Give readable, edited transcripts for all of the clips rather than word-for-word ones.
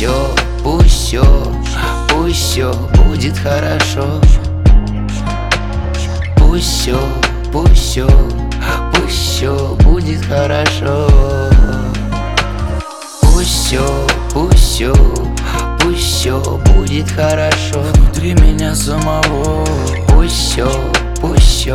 пусть все будет хорошо. Пусть все будет хорошо. Пусть все будет хорошо. Внутри меня самого. Пусть все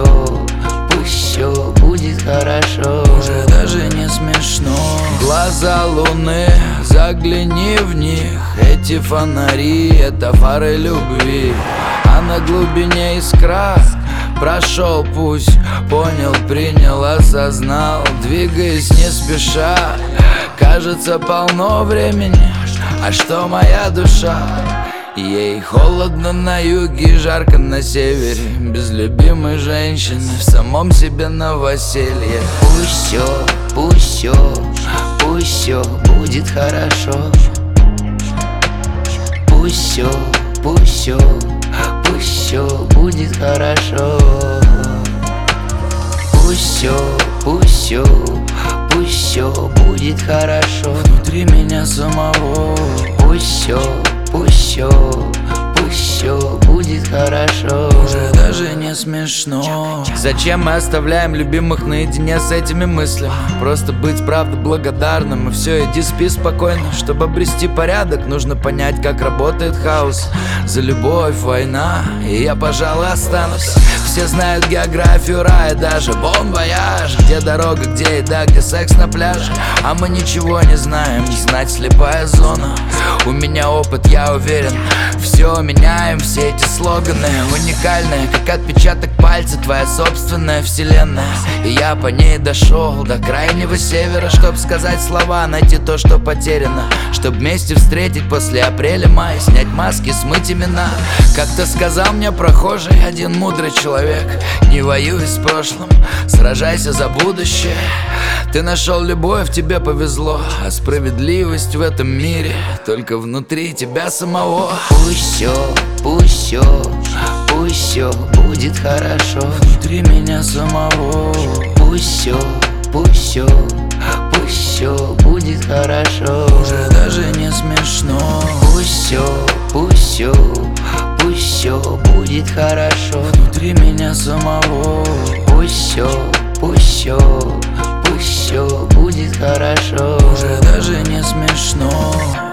будет хорошо. Уже даже не смешно. Глаза луны, загляни в них. Эти фонари, это фары любви. А на глубине искра. Прошел путь, понял, принял, осознал. Двигаясь не спеша, кажется полно времени. А что моя душа? Ей холодно на юге, жарко на севере. Без любимой женщины, в самом себе новоселье. Пусть все будет хорошо. Пусть все будет хорошо. Пусть все будет хорошо. Внутри меня самого. Пусть все будет хорошо. Уже даже не смешно. Зачем мы оставляем любимых наедине с этими мыслями? Просто быть правда благодарным. И все, иди спи спокойно. Чтобы обрести порядок, нужно понять, как работает хаос. За любовь война, и я, пожалуй, останусь. Все знают географию рая, даже бон вояж. Где дорога, где еда, где секс на пляже. А мы ничего не знаем, знать слепая зона. У меня опыт, я уверен. Все меняем, все эти слоганы уникальные, как отпечаток пальца, твоя собственная вселенная. И я по ней дошел до крайнего севера, чтоб сказать слова, найти то, что потеряно. Чтоб вместе встретить после апреля-мая, снять маски, смыть имена. Как-то сказал мне прохожий один мудрый человек: не воюй с прошлым, сражайся за будущее. Ты нашел любовь, тебе повезло, а справедливость в этом мире только внутри тебя самого. Пусть все будет хорошо. Внутри меня самого. Пусть все будет хорошо. Уже даже не смешно. Пусть все будет хорошо. Внутри меня самого. Пусть все будет хорошо. Уже даже не смешно.